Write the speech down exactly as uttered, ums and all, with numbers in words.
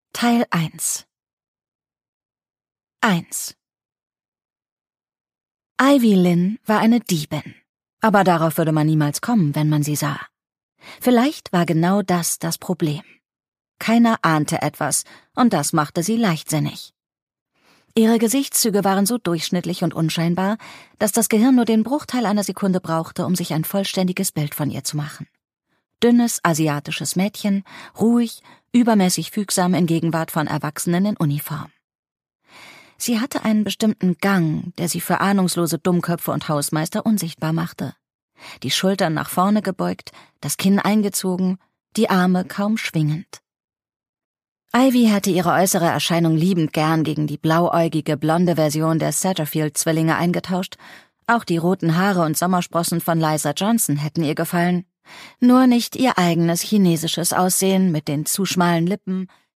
Teil eins. eins. Ivy Lynn war eine Diebin, aber darauf würde man niemals kommen, wenn man sie sah. Vielleicht war genau das das Problem. Keiner ahnte etwas, und das machte sie leichtsinnig. Ihre Gesichtszüge waren so durchschnittlich und unscheinbar, dass das Gehirn nur den Bruchteil einer Sekunde brauchte, um sich ein vollständiges Bild von ihr zu machen. Dünnes, asiatisches Mädchen, ruhig, übermäßig fügsam in Gegenwart von Erwachsenen in Uniform. Sie hatte einen bestimmten Gang, der sie für ahnungslose Dummköpfe und Hausmeister unsichtbar machte. Die Schultern nach vorne gebeugt, das Kinn eingezogen, die Arme kaum schwingend. Ivy hätte ihre äußere Erscheinung liebend gern gegen die blauäugige, blonde Version der Satterfield-Zwillinge eingetauscht. Auch die roten Haare und Sommersprossen von Liza Johnson hätten ihr gefallen. Nur nicht ihr eigenes chinesisches Aussehen mit den zu schmalen Lippen,